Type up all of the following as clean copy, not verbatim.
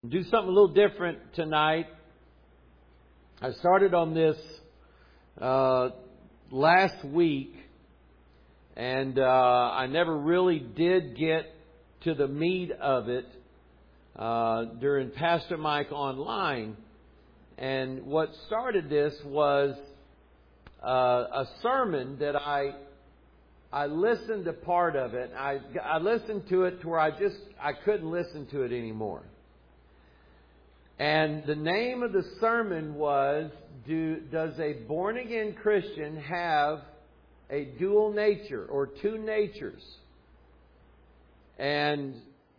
do something a little different tonight. I started on this last week, and I never really did get to the meat of it during Pastor Mike Online. And what started this was a sermon that I listened to part of it. I listened to it to where I couldn't listen to it anymore. And the name of the sermon was, Does a born-again Christian have a dual nature or two natures? And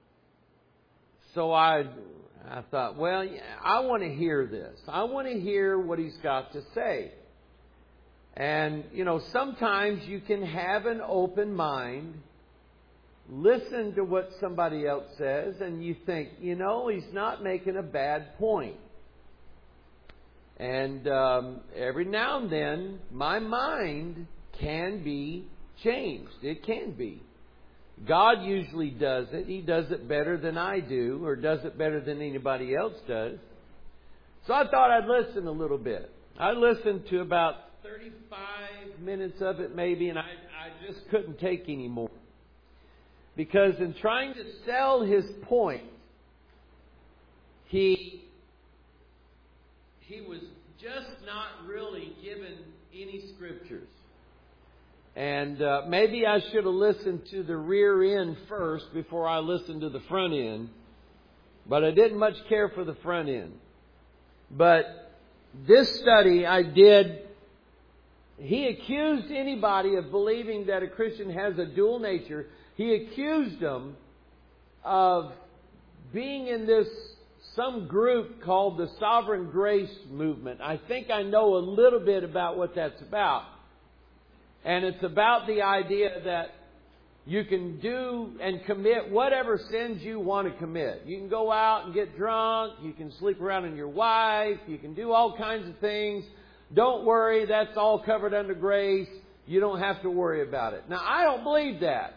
so I thought, well, I want to hear this. I want to hear what he's got to say. And, sometimes you can have an open mind, listen to what somebody else says, and you think, he's not making a bad point. And every now and then, my mind can be changed. It can be. God usually does it. He does it better than I do, or does it better than anybody else does. So I thought I'd listen a little bit. I listened to about 35 minutes of it maybe, and I just couldn't take any more. Because in trying to sell his point, he was just not really given any scriptures. And maybe I should have listened to the rear end first before I listened to the front end. But I didn't much care for the front end. But this study I did, he accused anybody of believing that a Christian has a dual nature. He accused them of being in some group called the Sovereign Grace Movement. I think I know a little bit about what that's about. And it's about the idea that you can do and commit whatever sins you want to commit. You can go out and get drunk. You can sleep around on your wife. You can do all kinds of things. Don't worry, that's all covered under grace. You don't have to worry about it. Now, I don't believe that.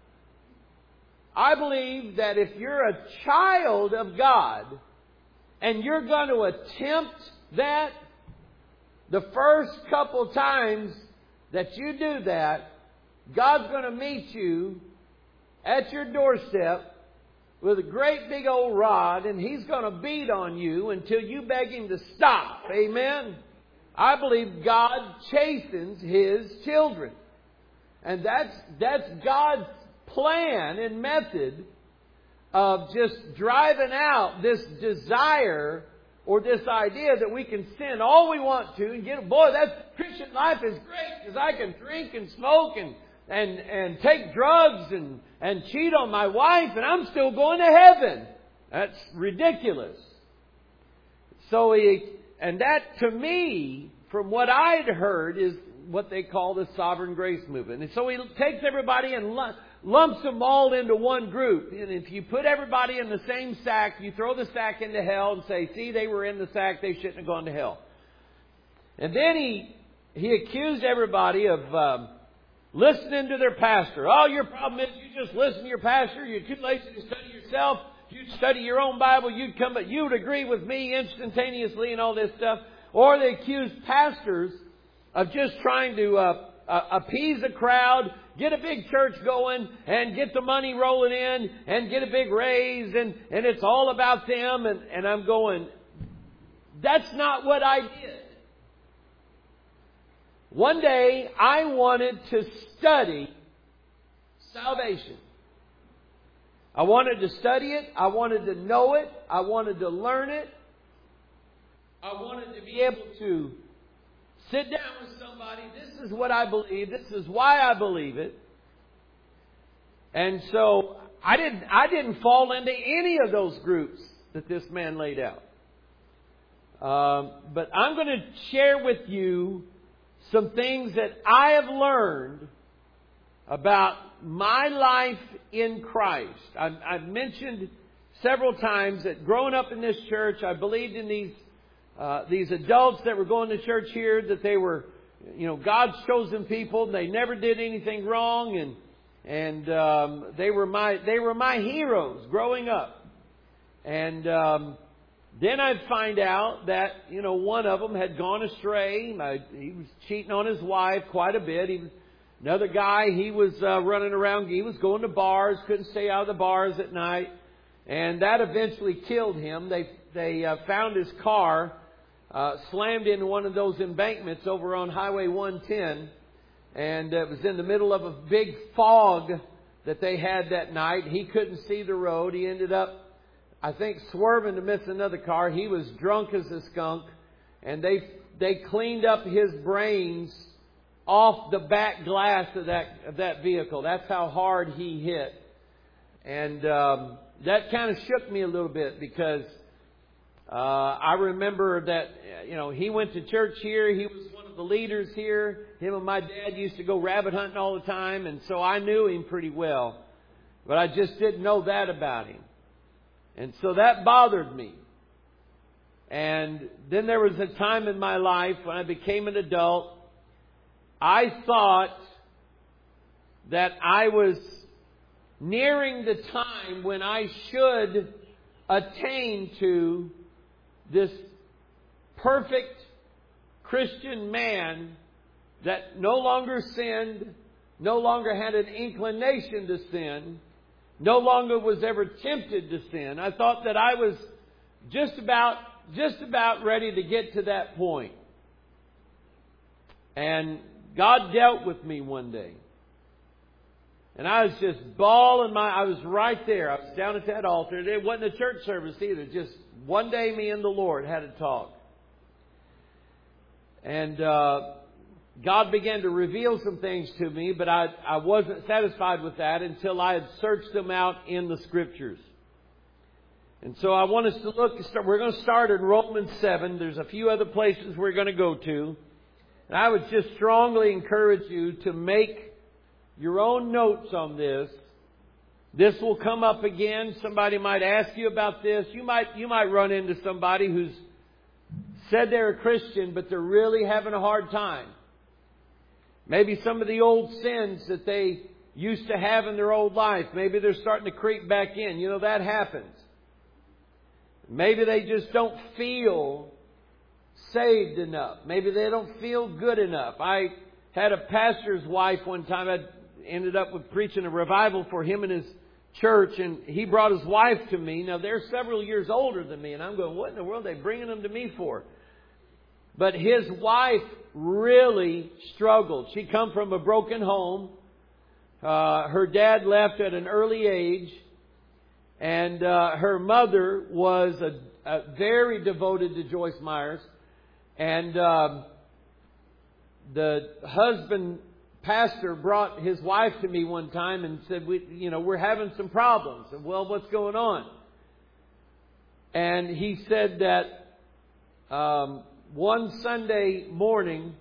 I believe that if you're a child of God and you're going to attempt that, the first couple times that you do that, God's going to meet you at your doorstep with a great big old rod, and He's going to beat on you until you beg Him to stop. Amen? I believe God chastens His children. And that's God's plan and method of just driving out this desire or this idea that we can sin all we want to and get, boy, that Christian life is great because I can drink and smoke and take drugs and cheat on my wife and I'm still going to heaven. That's ridiculous. So and that to me, from what I'd heard, is what they call the Sovereign Grace Movement. And so he takes everybody and lumps them all into one group. And if you put everybody in the same sack, you throw the sack into hell and say, see, they were in the sack, they shouldn't have gone to hell. And then he accused everybody of listening to their pastor. Oh, your problem is you just listen to your pastor. You're too lazy to study yourself. You'd study your own Bible. You'd agree with me instantaneously and all this stuff. Or they accused pastors of just trying to appease the crowd, get a big church going, and get the money rolling in, and get a big raise, and it's all about them. And I'm going, that's not what I did. One day, I wanted to study salvation. I wanted to study it. I wanted to know it. I wanted to learn it. I wanted to be able to sit down with somebody. This is what I believe. This is why I believe it. And so I didn't fall into any of those groups that this man laid out. But I'm going to share with you some things that I have learned about my life in Christ. I've mentioned several times that growing up in this church, I believed in these adults that were going to church here, that they were, God's chosen people. And they never did anything wrong, and they were my heroes growing up. And then I'd find out that, one of them had gone astray. He was cheating on his wife quite a bit. Another guy, he was running around. He was going to bars, couldn't stay out of the bars at night. And that eventually killed him. They found his car slammed into one of those embankments over on Highway 110. And it was in the middle of a big fog that they had that night. He couldn't see the road. He ended up, I think, swerving to miss another car. He was drunk as a skunk. And they cleaned up his brains off the back glass of that vehicle. That's how hard he hit. And that kind of shook me a little bit because I remember that, he went to church here. He was one of the leaders here. Him and my dad used to go rabbit hunting all the time. And so I knew him pretty well. But I just didn't know that about him. And so that bothered me. And then there was a time in my life when I became an adult. I thought that I was nearing the time when I should attain to this perfect Christian man that no longer sinned, no longer had an inclination to sin, no longer was ever tempted to sin. I thought that I was just about ready to get to that point. And God dealt with me one day. And I was just bawling I was right there. I was down at that altar. It wasn't a church service either. Just one day me and the Lord had a talk. And God began to reveal some things to me, but I wasn't satisfied with that until I had searched them out in the Scriptures. And so I want us to we're going to start in Romans 7. There's a few other places we're going to go to. And I would just strongly encourage you to make your own notes on this. This will come up again. Somebody might ask you about this. You might run into somebody who's said they're a Christian, but they're really having a hard time. Maybe some of the old sins that they used to have in their old life, maybe they're starting to creep back in. That happens. Maybe they just don't feel saved enough. Maybe they don't feel good enough. I had a pastor's wife one time. I ended up with preaching a revival for him and his church, and he brought his wife to me. Now, they're several years older than me, and I'm going, what in the world are they bringing them to me for? But his wife really struggled. She come from a broken home. Her dad left at an early age, and her mother was very devoted to Joyce Myers. And the husband pastor brought his wife to me one time and said, we're having some problems. And, well, what's going on? And he said that one Sunday morning,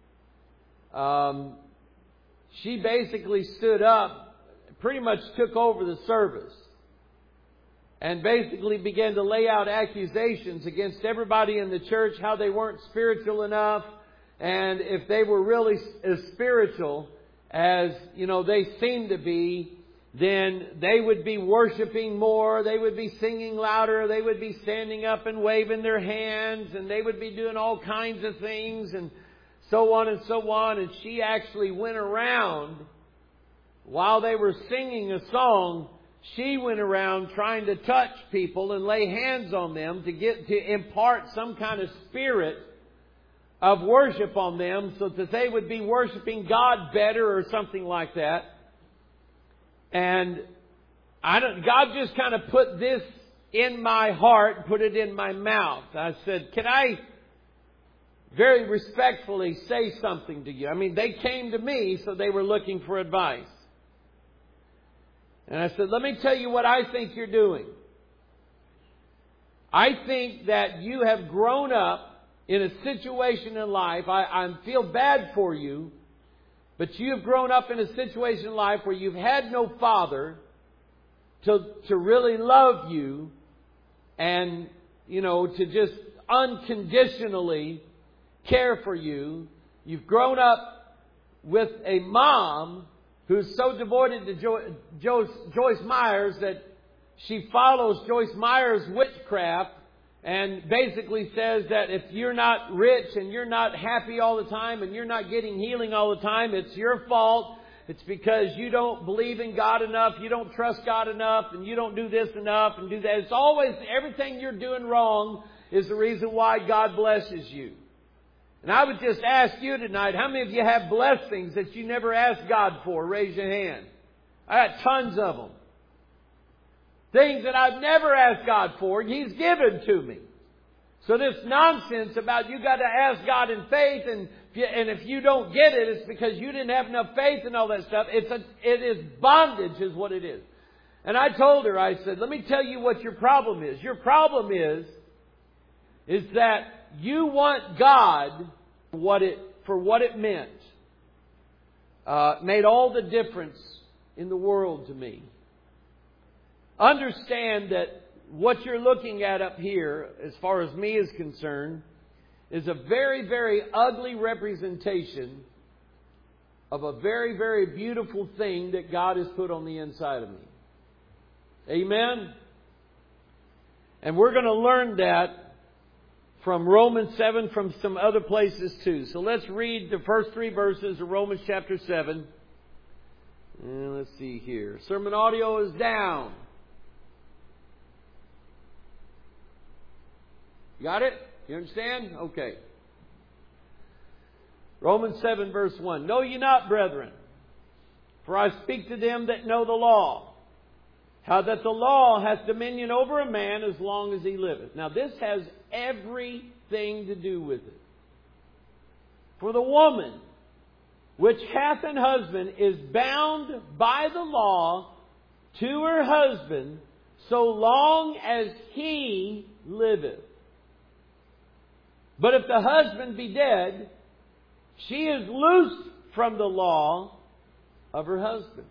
she basically stood up, pretty much took over the service, and basically began to lay out accusations against everybody in the church, how they weren't spiritual enough. And if they were really as spiritual as, they seemed to be, then they would be worshiping more. They would be singing louder. They would be standing up and waving their hands. And they would be doing all kinds of things and so on and so on. And she actually went around, while they were singing a song, she went around trying to touch people and lay hands on them to impart some kind of spirit of worship on them so that they would be worshiping God better or something like that. And God just kind of put this in my heart, put it in my mouth. I said, can I very respectfully say something to you? I mean, they came to me, so they were looking for advice. And I said, let me tell you what I think you're doing. I think that you have grown up in a situation in life. I feel bad for you, but you have grown up in a situation in life where you've had no father to really love you and, to just unconditionally care for you. You've grown up with a mom who's so devoted to Joyce Myers that she follows Joyce Meyer's witchcraft and basically says that if you're not rich and you're not happy all the time and you're not getting healing all the time, it's your fault. It's because you don't believe in God enough, you don't trust God enough, and you don't do this enough and do that. It's always everything you're doing wrong is the reason why God blesses you. And I would just ask you tonight, how many of you have blessings that you never asked God for? Raise your hand. I got tons of them. Things that I've never asked God for, He's given to me. So this nonsense about you got to ask God in faith and if you don't get it, it's because you didn't have enough faith and all that stuff. It is bondage is what it is. And I told her, I said, let me tell you what your problem is. Your problem is that you want God for what it meant. Made all the difference in the world to me. Understand that what you're looking at up here, as far as me is concerned, is a very, very ugly representation of a very, very beautiful thing that God has put on the inside of me. Amen? And we're going to learn that from Romans 7, from some other places too. So let's read the first 3 verses of Romans chapter 7. And let's see here. Sermon audio is down. Got it? You understand? Okay. Romans 7 verse 1. Know ye not, brethren, for I speak to them that know the law, how that the law hath dominion over a man as long as he liveth. Now this has everything to do with it. For the woman which hath an husband is bound by the law to her husband so long as he liveth. But if the husband be dead, she is loosed from the law of her husband.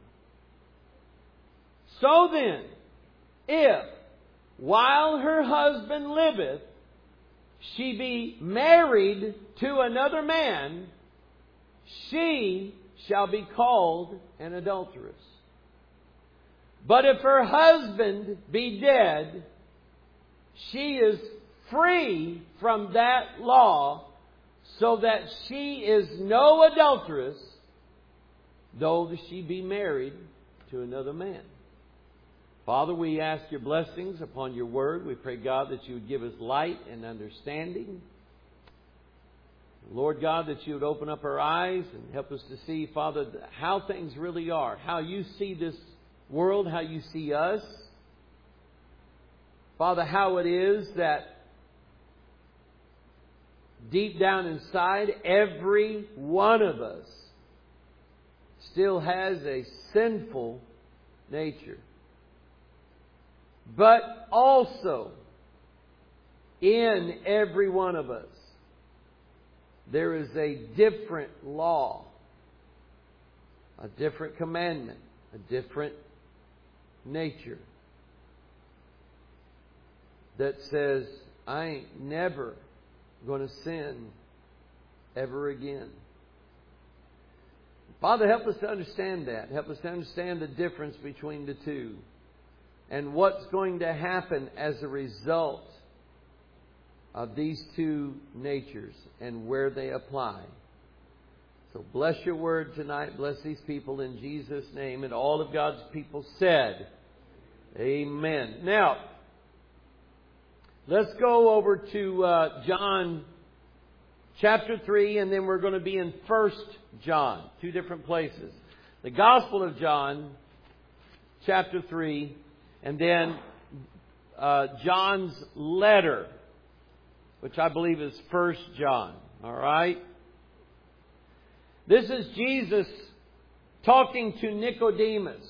So then, if while her husband liveth, she be married to another man, she shall be called an adulteress. But if her husband be dead, she is free from that law, so that she is no adulteress, though she be married to another man. Father, we ask your blessings upon your word. We pray, God, that you would give us light and understanding. Lord God, that you would open up our eyes and help us to see, Father, how things really are, how you see this world, how you see us. Father, how it is that deep down inside, every one of us still has a sinful nature. But also, in every one of us, there is a different law, a different commandment, a different nature that says, I ain't never going to sin ever again. Father, help us to understand that. Help us to understand the difference between the two and what's going to happen as a result of these two natures and where they apply. So bless your word tonight. Bless these people in Jesus' name. And all of God's people said, amen. Now, let's go over to John chapter 3, and then we're going to be in 1 John, 2 different places. The Gospel of John, chapter 3, and then John's letter, which I believe is 1 John. All right? This is Jesus talking to Nicodemus.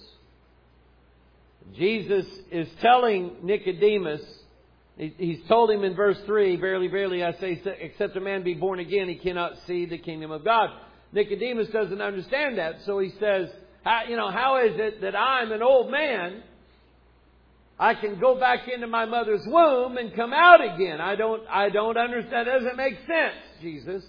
Jesus is telling Nicodemus, He's told him in verse 3, verily, verily, I say, except a man be born again, he cannot see the kingdom of God. Nicodemus doesn't understand that. So he says, how is it that I'm an old man, I can go back into my mother's womb and come out again? I don't understand. That doesn't make sense, Jesus.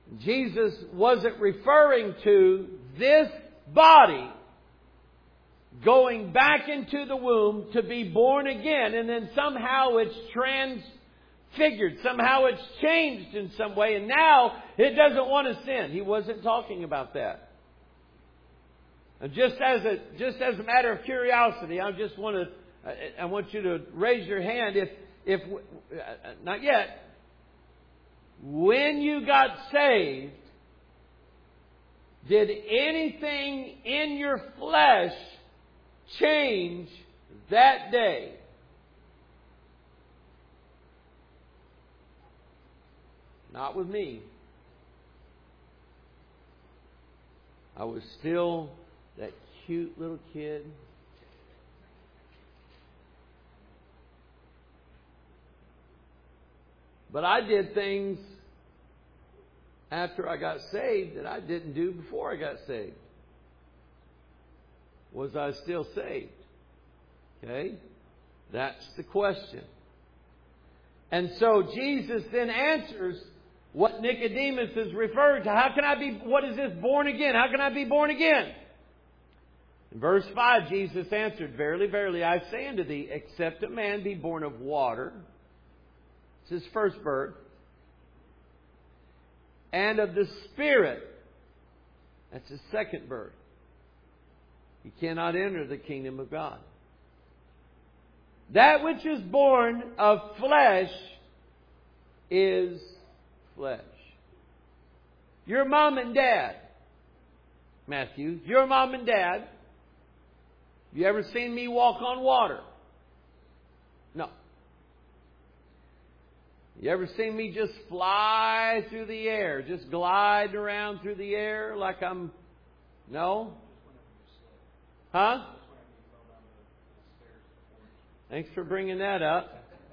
Jesus wasn't referring to this body going back into the womb to be born again, and then somehow it's transfigured. Somehow it's changed in some way, and now it doesn't want to sin. He wasn't talking about that. And just as a matter of curiosity, I want you to raise your hand if not yet. When you got saved, did anything in your flesh change that day? Not with me. I was still that cute little kid. But I did things after I got saved that I didn't do before I got saved. Was I still saved? Okay? That's the question. And so Jesus then answers what Nicodemus is referred to. What is this born again? How can I be born again? In verse 5, Jesus answered, Verily, verily, I say unto thee, except a man be born of water, it's his first birth, and of the Spirit, that's his second birth, he cannot enter the kingdom of God. That which is born of flesh is flesh. Your mom and dad, Matthew, your mom and dad, you ever seen me walk on water? No. You ever seen me just fly through the air, just glide around through the air like I'm... No? Huh? Thanks for bringing that up.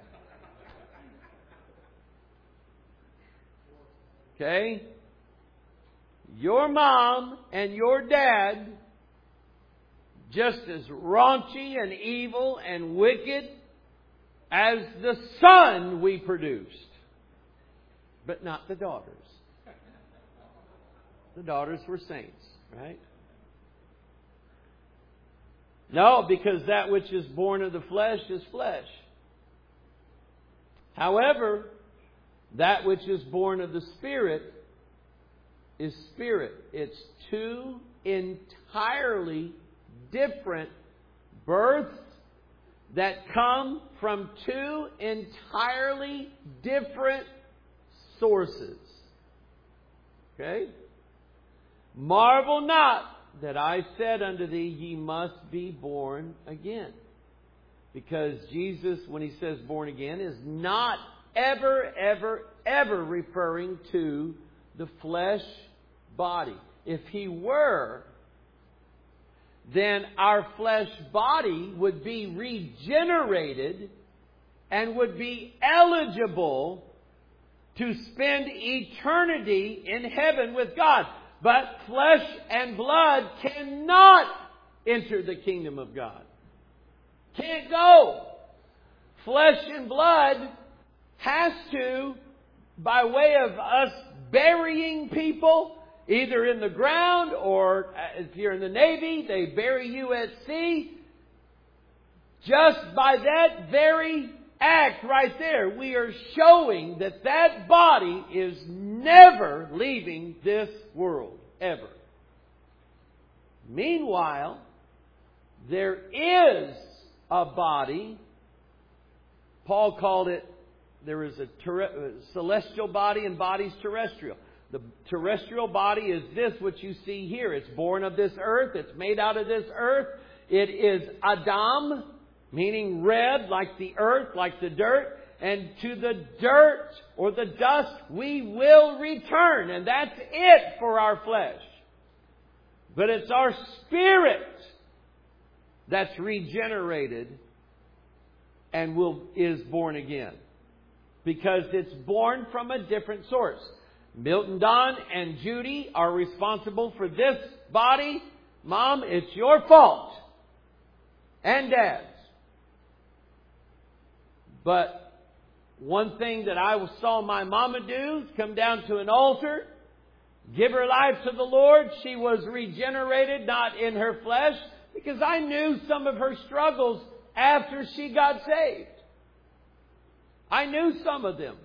Okay? Your mom and your dad, just as raunchy and evil and wicked as the son we produced, but not the daughters. The daughters were saints, right? No, because that which is born of the flesh is flesh. However, that which is born of the Spirit is spirit. It's two entirely different births that come from two entirely different sources. Okay? Marvel not that I said unto thee, ye must be born again. Because Jesus, when He says born again, is not ever referring to the flesh body. If He were, then our flesh body would be regenerated and would be eligible to spend eternity in heaven with God. But flesh and blood cannot enter the kingdom of God. Can't go. Flesh and blood has to, by way of us burying people, either in the ground or if you're in the Navy, they bury you at sea. Just by that very act right there, we are showing that that body is never leaving this world, ever. Meanwhile, there is a body. Paul called it, there is a celestial body and bodies terrestrial. The terrestrial body is this which you see here. It's born of this earth. It's made out of this earth. It is Adam, meaning red, like the earth, like the dirt. And to the dirt or the dust we will return. And that's it for our flesh. But it's our spirit that's regenerated and is born again. Because it's born from a different source. Milton Don and Judy are responsible for this body. Mom, it's your fault. And Dad's. But one thing that I saw my mama do, come down to an altar, give her life to the Lord. She was regenerated, not in her flesh, Because I knew some of her struggles after she got saved. I knew some of them.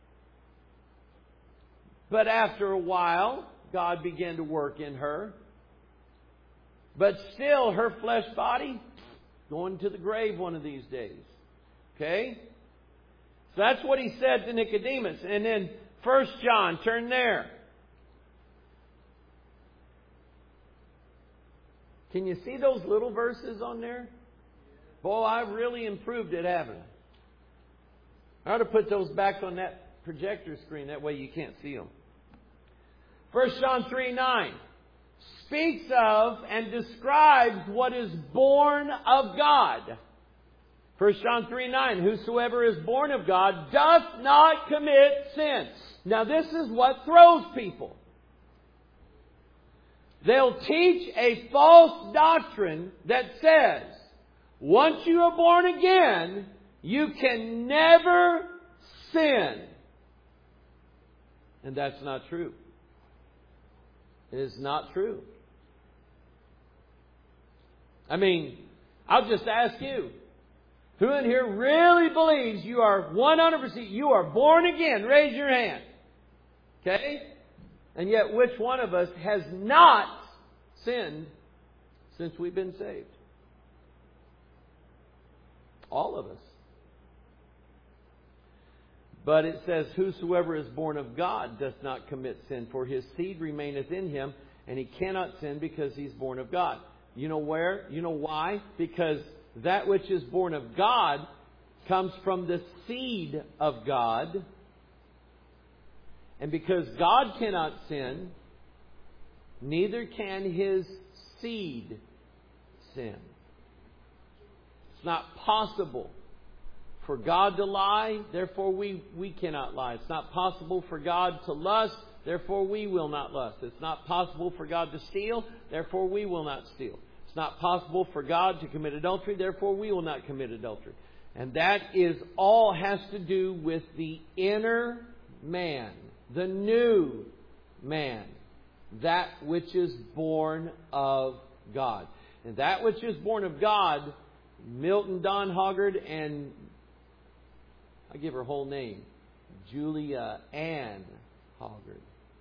But after a while, God began to work in her. But still, her flesh body going to the grave one of these days. Okay? So that's what he said to Nicodemus. And then 1 John, turn there. Can you see those little verses on there? Boy, I've really improved it, haven't I? I ought to put those back on that projector screen. That way you can't see them. 1 John 3:9 speaks of and describes what is born of God. 1 John 3:9, whosoever is born of God doth not commit sin. Now this is what throws people. They'll teach a false doctrine that says, once you are born again, you can never sin. And that's not true. It is not true. I mean, I'll just ask you, who in here really believes you are 100%, you are born again? Raise your hand. Okay? And yet, which one of us has not sinned since we've been saved? All of us. But it says, whosoever is born of God doth not commit sin, for his seed remaineth in him, and he cannot sin because he's born of God. You know where? You know why? Because that which is born of God comes from the seed of God. And because God cannot sin, neither can His seed sin. It's not possible for God to lie, therefore we cannot lie. It's not possible for God to lust, therefore we will not lust. It's not possible for God to steal, therefore we will not steal. It's not possible for God to commit adultery, therefore we will not commit adultery. And that is all has to do with the inner man, the new man, that which is born of God. And that which is born of God, Milton Don Hoggard and I give her whole name, Julia Ann Hoggard.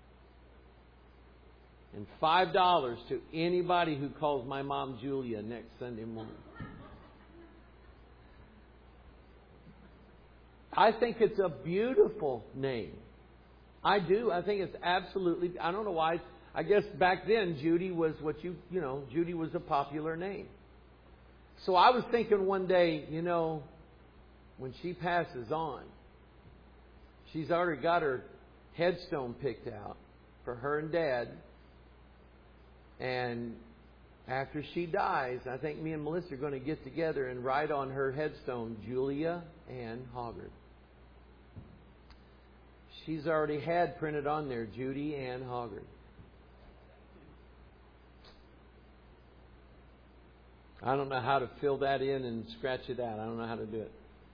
And $5 to anybody who calls my mom Julia next Sunday morning. I think it's a beautiful name. I do. I think it's absolutely, I don't know why. I guess back then Judy was what Judy was a popular name. So I was thinking one day, when she passes on, she's already got her headstone picked out for her and Dad. And after she dies, I think me and Melissa are going to get together and write on her headstone, Julia Ann Hoggard. She's already had printed on there, Judy Ann Hoggard. I don't know how to fill that in and scratch it out. I don't know how to do it.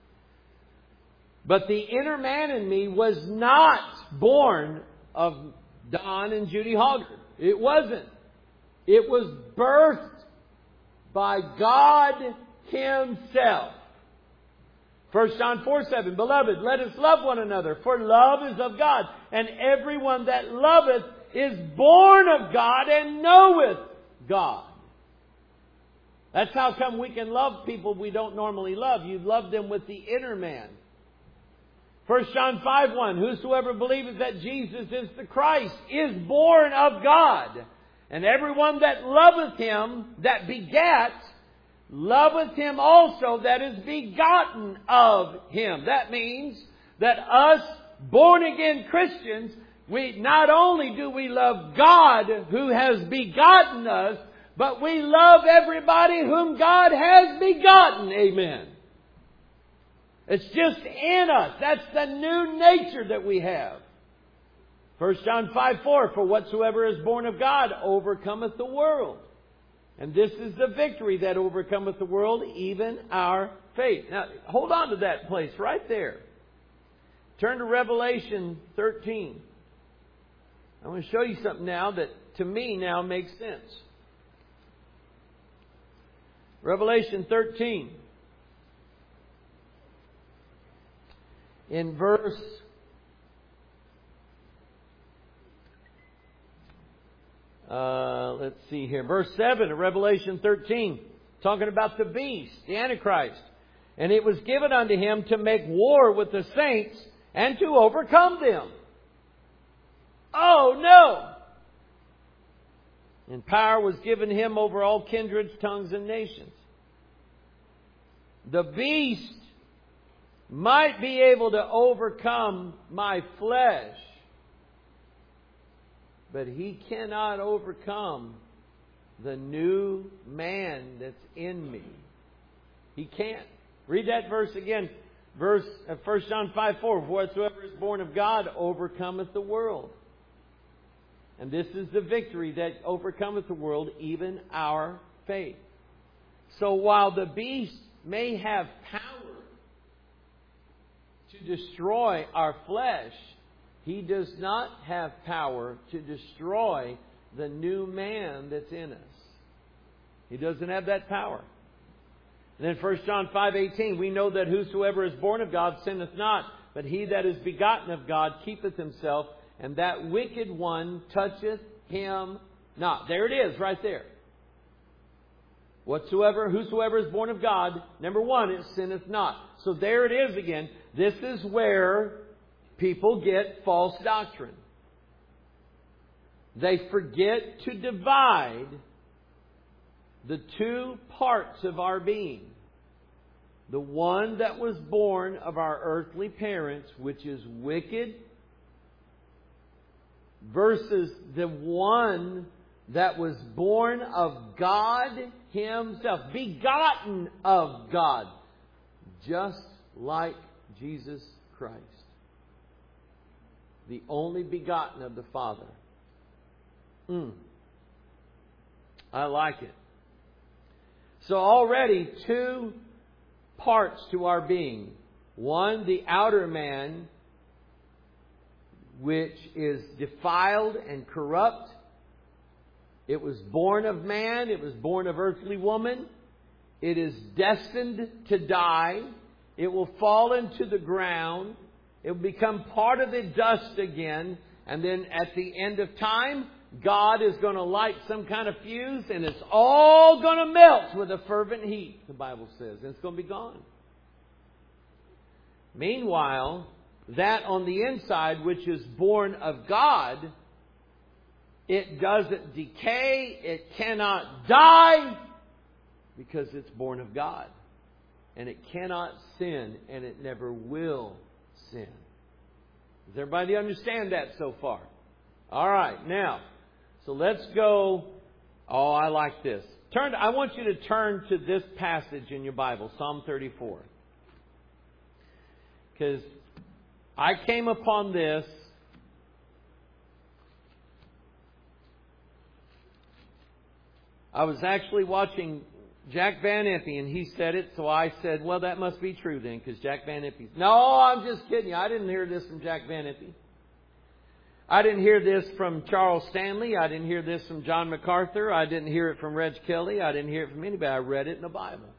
But the inner man in me was not born of Don and Judy Hoggard. It wasn't. It was birthed by God Himself. 1 John 4:7, Beloved, let us love one another, for love is of God, and everyone that loveth is born of God and knoweth God. That's how come we can love people we don't normally love. You love them with the inner man. 1 John 5:1, Whosoever believeth that Jesus is the Christ is born of God. And everyone that loveth Him, that begat, loveth Him also that is begotten of Him. That means that us born again Christians, we not only do we love God who has begotten us, but we love everybody whom God has begotten. Amen. It's just in us. That's the new nature that we have. 1 John 5:4, For whatsoever is born of God overcometh the world. And this is the victory that overcometh the world, even our faith. Now, hold on to that place right there. Turn to Revelation 13. I want to show you something now that to me now makes sense. Revelation 13. In verse 7 of Revelation 13, talking about the beast, the Antichrist. And it was given unto him to make war with the saints and to overcome them. Oh no! And power was given him over all kindreds, tongues, and nations. The beast might be able to overcome my flesh, but he cannot overcome the new man that's in me. He can't. Read that verse again. 1 John 5:4. Whatsoever is born of God overcometh the world. And this is the victory that overcometh the world, even our faith. So while the beast may have power to destroy our flesh, he does not have power to destroy the new man that's in us. He doesn't have that power. And then 1 John 5:18, we know that whosoever is born of God sinneth not, but he that is begotten of God keepeth himself, and that wicked one toucheth him not. There it is, right there. Whosoever is born of God, number one, it sinneth not. So there it is again. This is where people get false doctrine. They forget to divide the two parts of our being. The one that was born of our earthly parents, which is wicked, versus the one that was born of God Himself, begotten of God, just like Jesus Christ, the only begotten of the Father. I like it. So already two parts to our being. One, the outer man, which is defiled and corrupt. It was born of man. It was born of earthly woman. It is destined to die. It will fall into the ground. It will become part of the dust again. And then at the end of time, God is going to light some kind of fuse and it's all going to melt with a fervent heat, the Bible says. And it's going to be gone. Meanwhile, that on the inside, which is born of God, it doesn't decay, it cannot die, because it's born of God. And it cannot sin, and it never will sin. Does everybody understand that so far? All right, now, so let's go. Oh, I like this. I want you to turn to this passage in your Bible, Psalm 34. Because I came upon this I was actually watching Jack Van Impe, and he said it, so I said, well, that must be true then, because Jack Van Impe's... No, I'm just kidding you. I didn't hear this from Jack Van Impe. I didn't hear this from Charles Stanley. I didn't hear this from John MacArthur. I didn't hear it from Reg Kelly. I didn't hear it from anybody. I read it in the Bible.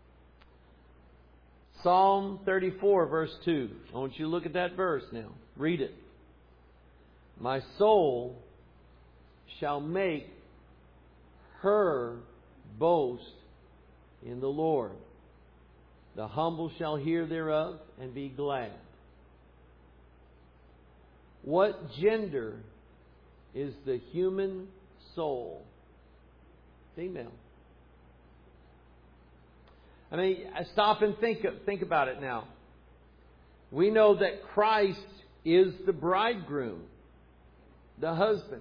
Psalm 34, verse 2. I want you to look at that verse now. Read it. My soul shall make her boast in the Lord. The humble shall hear thereof and be glad. What gender is the human soul? Female. I mean, stop and think about it now. We know that Christ is the bridegroom, the husband.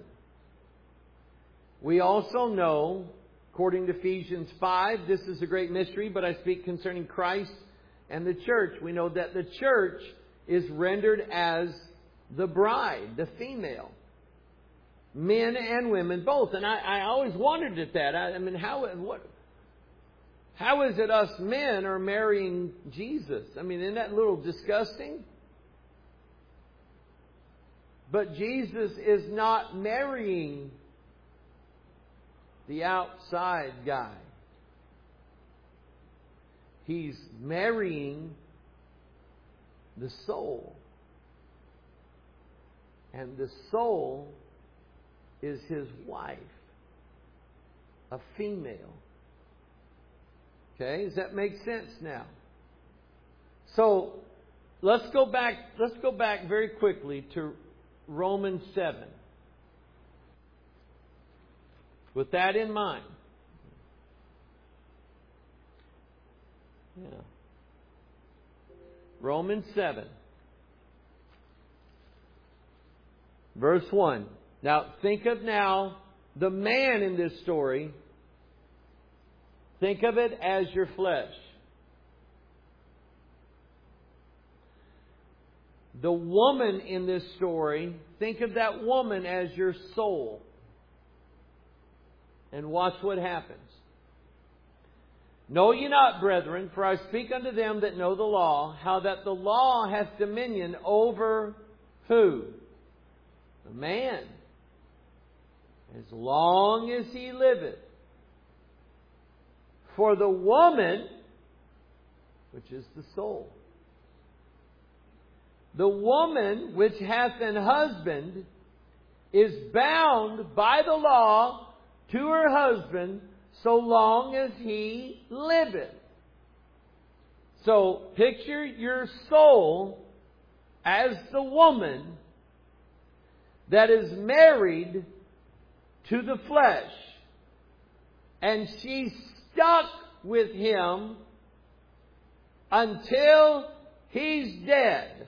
We also know, according to Ephesians 5, this is a great mystery, but I speak concerning Christ and the church. We know that the church is rendered as the bride, the female. Men and women both. And I always wondered at that. I mean, how is it us men are marrying Jesus? I mean, isn't that a little disgusting? But Jesus is not marrying the outside guy. He's marrying the soul. And the soul is his wife, a female. Okay, does that make sense now? So let's go back very quickly to Romans 7. With that in mind. Yeah. Romans 7. Verse 1. Now, think of now the man in this story. Think of it as your flesh. The woman in this story, think of that woman as your soul. And watch what happens. Know ye not, brethren, for I speak unto them that know the law, how that the law hath dominion over who? The man. As long as he liveth. For the woman, which is the soul, the woman which hath an husband is bound by the law to her husband so long as he liveth. So picture your soul as the woman that is married to the flesh. And she's stuck with him until he's dead.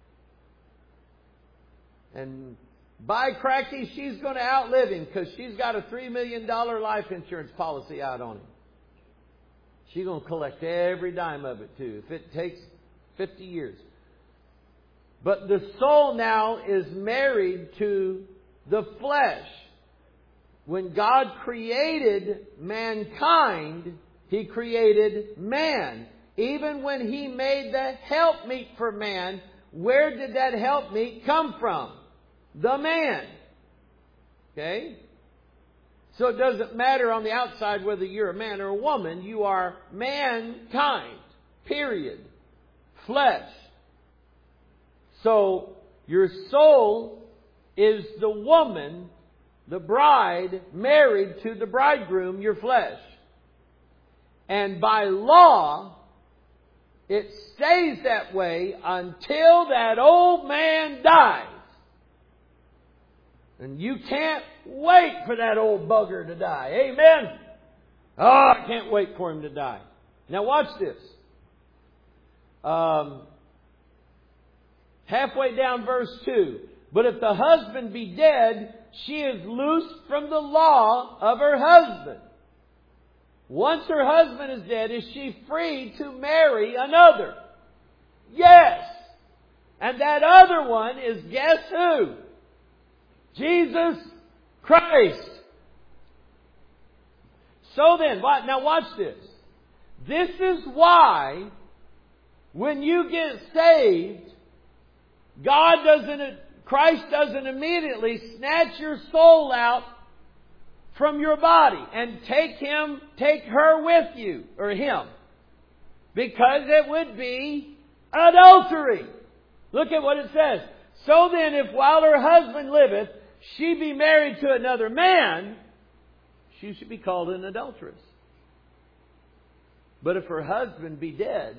And by cracky, she's going to outlive him because she's got a $3 million life insurance policy out on him. She's going to collect every dime of it too, if it takes 50 years. But the soul now is married to the flesh. When God created mankind, He created man. Even when He made the helpmeet for man, where did that helpmeet come from? The man. Okay? So it doesn't matter on the outside whether you're a man or a woman. You are mankind. Period. Flesh. So your soul is the woman, the bride, married to the bridegroom, your flesh. And by law, it stays that way until that old man dies. And you can't wait for that old bugger to die. Amen? Oh, I can't wait for him to die. Now watch this. Halfway down verse 2. But if the husband be dead, she is loosed from the law of her husband. Once her husband is dead, is she free to marry another? Yes. And that other one is, guess who? Jesus Christ. So then, now watch this. This is why when you get saved, Christ doesn't immediately snatch your soul out from your body and take her with you, or him. Because it would be adultery. Look at what it says. So then, if while her husband liveth, she be married to another man, she should be called an adulteress. But if her husband be dead,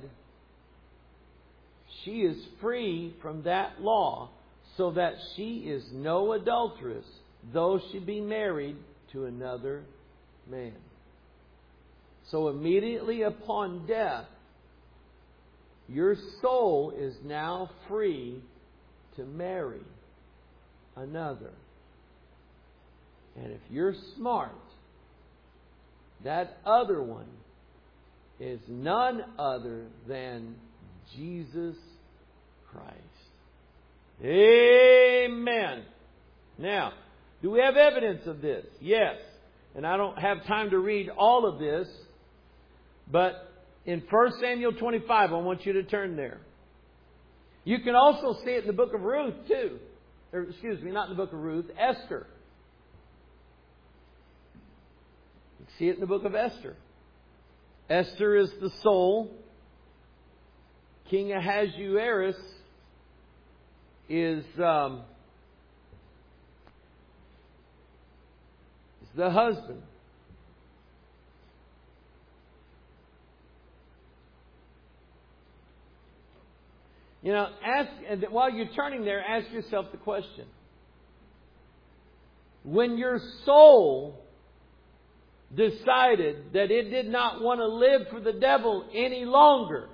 she is free from that law, so that she is no adulteress, though she be married to another man. So immediately upon death, your soul is now free to marry another. And if you're smart, that other one is none other than Jesus Christ. Amen. Now, do we have evidence of this? Yes. And I don't have time to read all of this, but in 1 Samuel 25, I want you to turn there. You can also see it in the book of Ruth too. Or, excuse me, not in the book of Ruth, Esther. You see it in the book of Esther. Esther is the soul. King Ahasuerus is the husband. You know, while you're turning there, ask yourself the question. When your soul decided that it did not want to live for the devil any longer,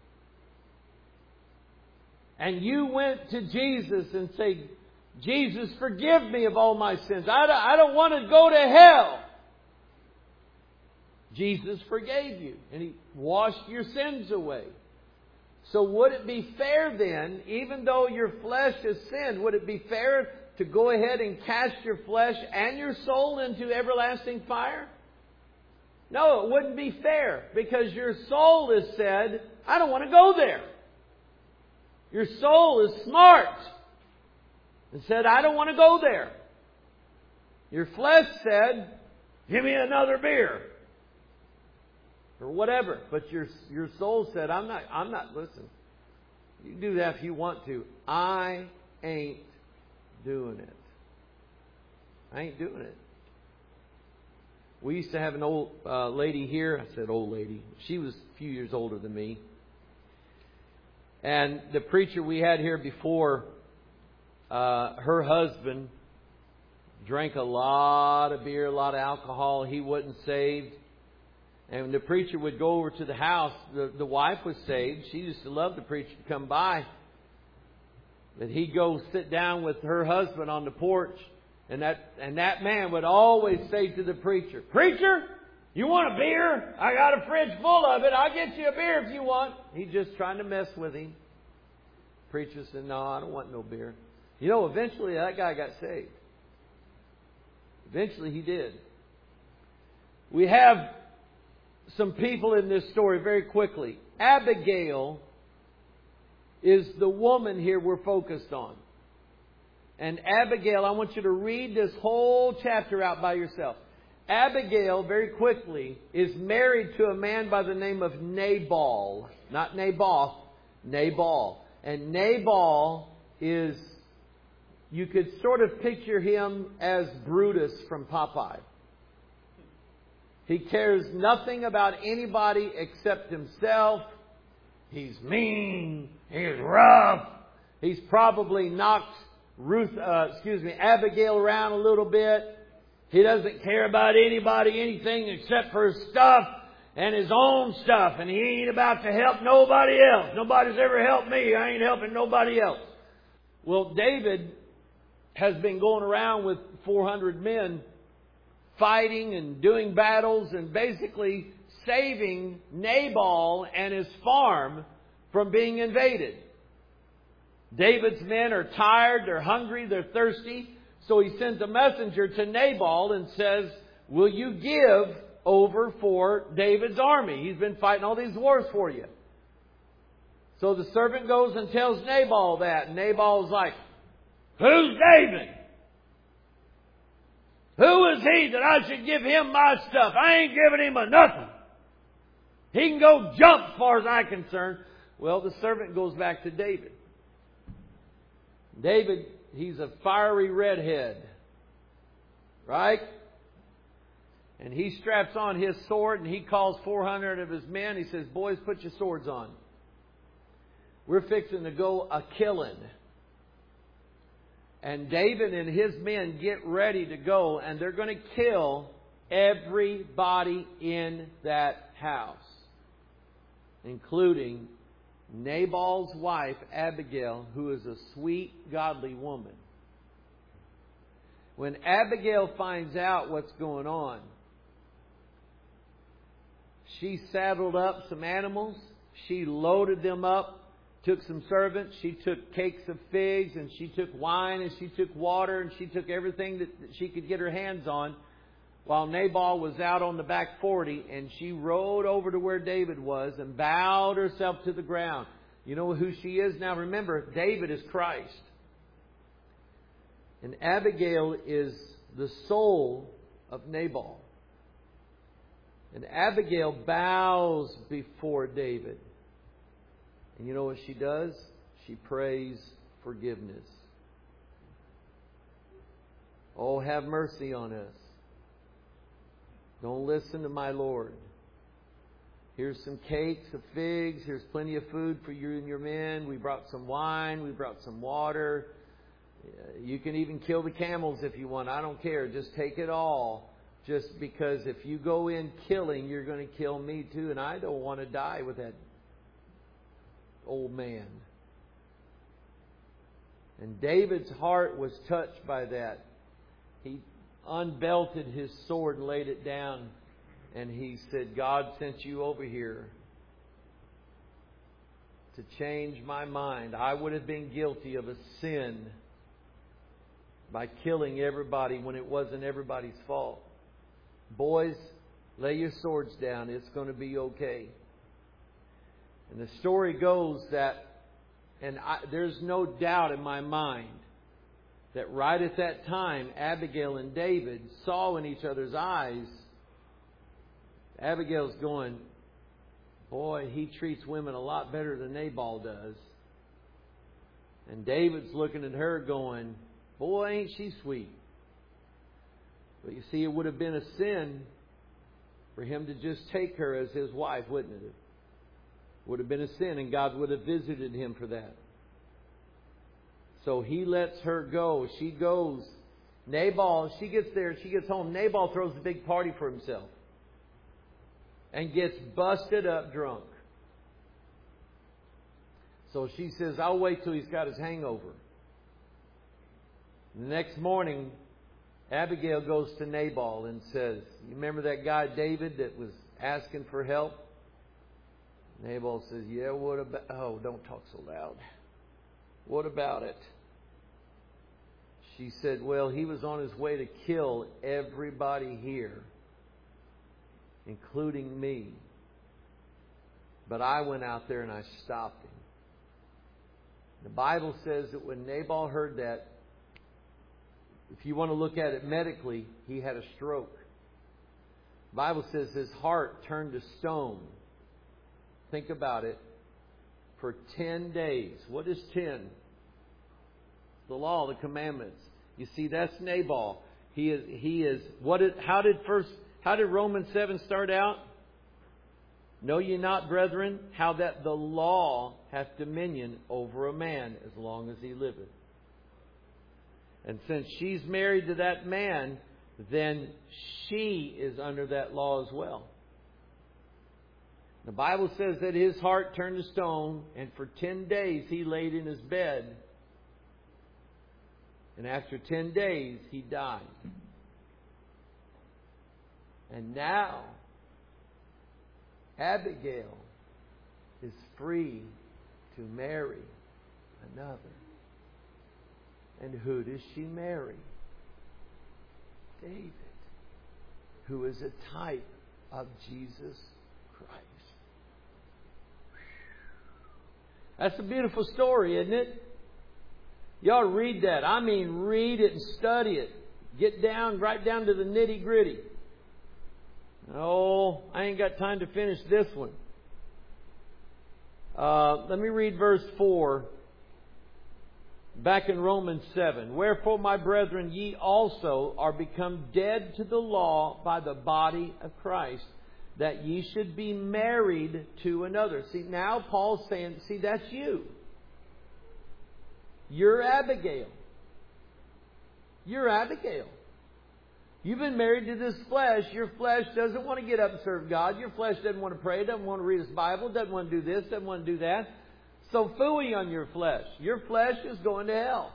and you went to Jesus and said, Jesus, forgive me of all my sins. I don't want to go to hell. Jesus forgave you and He washed your sins away. So would it be fair then, even though your flesh has sinned, would it be fair to go ahead and cast your flesh and your soul into everlasting fire? No, it wouldn't be fair, because your soul has said, I don't want to go there. Your soul is smart and said, I don't want to go there. Your flesh said, give me another beer. Or whatever. But your soul said, I'm not, listen. You can do that if you want to. I ain't doing it. I ain't doing it. We used to have an old lady here. I said old lady. She was a few years older than me. And the preacher we had here before, her husband drank a lot of beer, a lot of alcohol. He wasn't saved. And when the preacher would go over to the house, the wife was saved. She used to love the preacher to come by. But he'd go sit down with her husband on the porch. And that man would always say to the preacher, Preacher, you want a beer? I got a fridge full of it. I'll get you a beer if you want. He's just trying to mess with him. The preacher said, no, I don't want no beer. You know, eventually that guy got saved. Eventually he did. We have some people in this story very quickly. Abigail is the woman here we're focused on. And Abigail, I want you to read this whole chapter out by yourself. Abigail, very quickly, is married to a man by the name of Nabal. Not Naboth, Nabal. And Nabal is, you could sort of picture him as Brutus from Popeye. He cares nothing about anybody except himself. He's mean. He's rough. He's probably knocked Abigail around a little bit. He doesn't care about anybody, anything except for his stuff and his own stuff. And he ain't about to help nobody else. Nobody's ever helped me. I ain't helping nobody else. Well, David has been going around with 400 men fighting and doing battles and basically saving Nabal and his farm from being invaded. David's men are tired, they're hungry, they're thirsty. So he sends a messenger to Nabal and says, will you give over for David's army? He's been fighting all these wars for you. So the servant goes and tells Nabal that. And Nabal's like, who's David? Who is he that I should give him my stuff? I ain't giving him a nothing. He can go jump as far as I'm concerned. Well, the servant goes back to David. David, he's a fiery redhead. Right? And he straps on his sword and he calls 400 of his men. He says, boys, put your swords on. We're fixing to go a-killing. And David and his men get ready to go, and they're going to kill everybody in that house, including Nabal's wife, Abigail, who is a sweet, godly woman. When Abigail finds out what's going on, she saddled up some animals. She loaded them up. Took some servants, she took cakes of figs, and she took wine, and she took water, and she took everything that she could get her hands on, while Nabal was out on the back 40, and she rode over to where David was and bowed herself to the ground. You know who she is now? Remember, David is Christ. And Abigail is the soul of Nabal. And Abigail bows before David. And you know what she does? She prays forgiveness. Oh, have mercy on us. Don't listen to my Lord. Here's some cakes of figs. Here's plenty of food for you and your men. We brought some wine. We brought some water. You can even kill the camels if you want. I don't care. Just take it all. Just because if you go in killing, you're going to kill me too. And I don't want to die with that old man. And David's heart was touched by that. He unbelted his sword and laid it down. And he said, God sent you over here to change my mind. I would have been guilty of a sin by killing everybody when it wasn't everybody's fault. Boys, lay your swords down. It's going to be okay. And the story goes that, there's no doubt in my mind that right at that time, Abigail and David saw in each other's eyes. Abigail's going, boy, he treats women a lot better than Nabal does. And David's looking at her going, boy, ain't she sweet. But you see, it would have been a sin for him to just take her as his wife, wouldn't it? Would have been a sin, and God would have visited him for that. So he lets her go. She goes. Nabal, she gets there, she gets home. Nabal throws a big party for himself and gets busted up drunk. So she says, I'll wait till he's got his hangover. The next morning, Abigail goes to Nabal and says, you remember that guy David that was asking for help? Nabal says, yeah, what about... Oh, don't talk so loud. What about it? She said, well, he was on his way to kill everybody here, including me. But I went out there and I stopped him. The Bible says that when Nabal heard that, if you want to look at it medically, he had a stroke. The Bible says his heart turned to stone. Think about it. For 10 days. What is 10? The law, the commandments. You see, that's Nabal. He is. How did Romans 7 start out? Know ye not, brethren, how that the law hath dominion over a man as long as he liveth. And since she's married to that man, then she is under that law as well. The Bible says that his heart turned to stone, and for 10 days he laid in his bed. And after 10 days, he died. And now, Abigail is free to marry another. And who does she marry? David, who is a type of Jesus Christ. That's a beautiful story, isn't it? You ought to read that. I mean, read it and study it. Get down, right down to the nitty gritty. Oh, I ain't got time to finish this one. Let me read verse 4. Back in Romans 7. Wherefore, my brethren, ye also are become dead to the law by the body of Christ, that ye should be married to another. See, now Paul's saying, see, that's you. You're Abigail. You're Abigail. You've been married to this flesh. Your flesh doesn't want to get up and serve God. Your flesh doesn't want to pray, doesn't want to read His Bible, doesn't want to do this, doesn't want to do that. So phooey on your flesh. Your flesh is going to hell.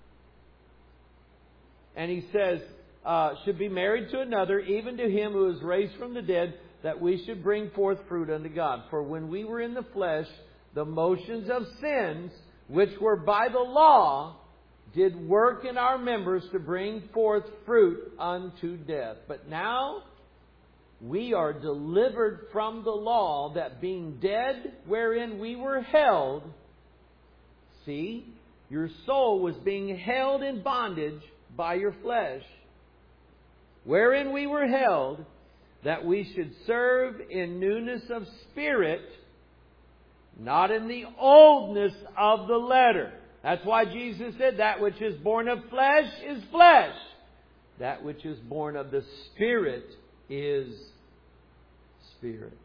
And he says, should be married to another, even to him who is raised from the dead, that we should bring forth fruit unto God. For when we were in the flesh, the motions of sins, which were by the law, did work in our members to bring forth fruit unto death. But now we are delivered from the law, that being dead wherein we were held. See, your soul was being held in bondage by your flesh, wherein we were held, that we should serve in newness of spirit, not in the oldness of the letter. That's why Jesus said, that which is born of flesh is flesh. That which is born of the Spirit is spirit.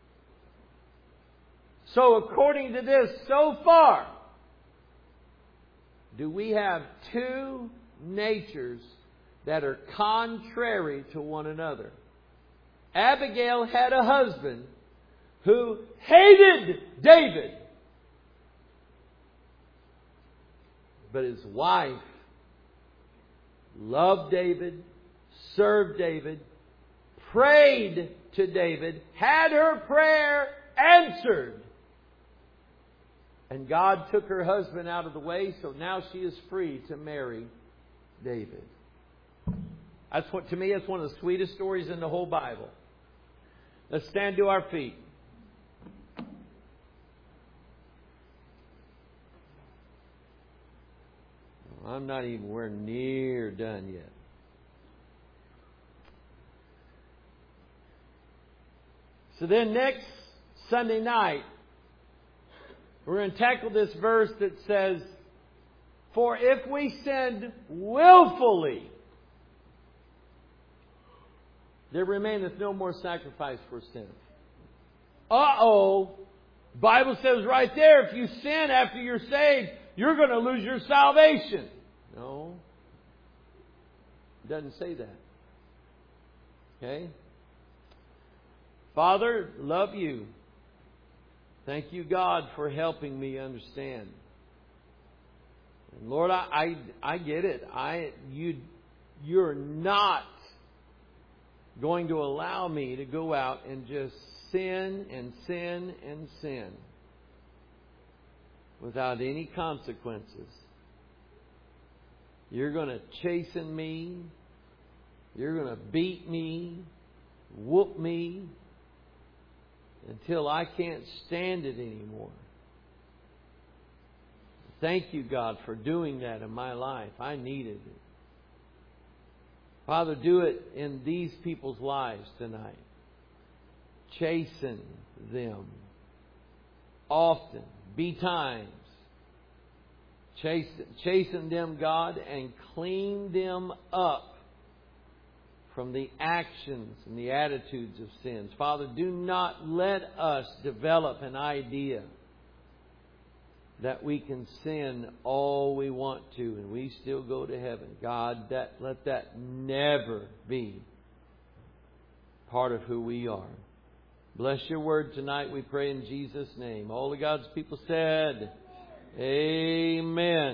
So according to this, so far, do we have two natures that are contrary to one another. Abigail had a husband who hated David. But his wife loved David, served David, prayed to David, had her prayer answered. And God took her husband out of the way, so now she is free to marry David. To me, that's one of the sweetest stories in the whole Bible. Let's stand to our feet. I'm not even near done yet. So then next Sunday night, we're going to tackle this verse that says, "For if we sin willfully, there remaineth no more sacrifice for sin." Bible says right there, if you sin after you're saved, you're going to lose your salvation. No. It doesn't say that. Okay? Father, love you. Thank you, God, for helping me understand. And Lord, I get it. You're not going to allow me to go out and just sin and sin and sin without any consequences. You're going to chasten me. You're going to beat me, whoop me, until I can't stand it anymore. Thank you, God, for doing that in my life. I needed it. Father, do it in these people's lives tonight. Chasten them often. Be times. Chasten them, God, and clean them up from the actions and the attitudes of sins. Father, do not let us develop an idea that we can sin all we want to and we still go to heaven. God, let that never be part of who we are. Bless your word tonight, we pray in Jesus' name. All of God's people said, Amen.